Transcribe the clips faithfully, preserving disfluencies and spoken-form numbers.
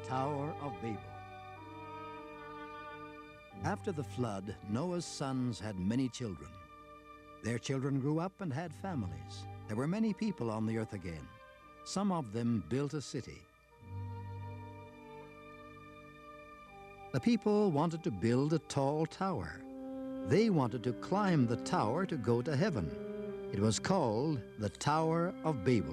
Tower of Babel. After the flood, Noah's sons had many children. Their children grew up and had families. There were many people on the earth again. Some of them built a city. The people wanted to build a tall tower. They wanted to climb the tower to go to heaven. It was called the Tower of Babel.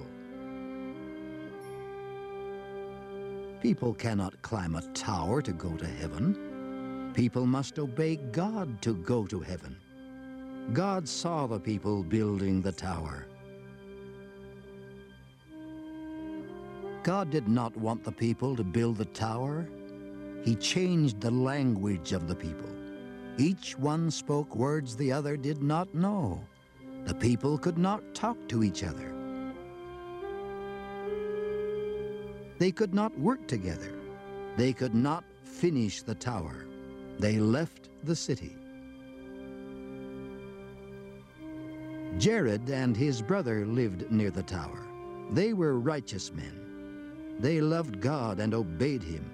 People cannot climb a tower to go to heaven. People must obey God to go to heaven. God saw the people building the tower. God did not want the people to build the tower. He changed the language of the people. Each one spoke words the other did not know. The people could not talk to each other. They could not work together. They could not finish the tower. They left the city. Jared and his brother lived near the tower. They were righteous men. They loved God and obeyed him.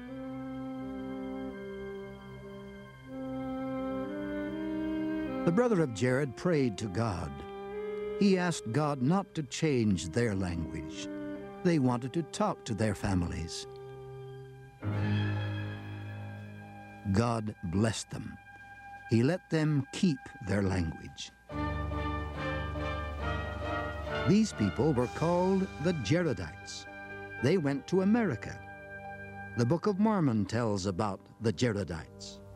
The brother of Jared prayed to God. He asked God not to change their language. They wanted to talk to their families. God blessed them. He let them keep their language. These people were called the Jaredites. They went to America. The Book of Mormon tells about the Jaredites.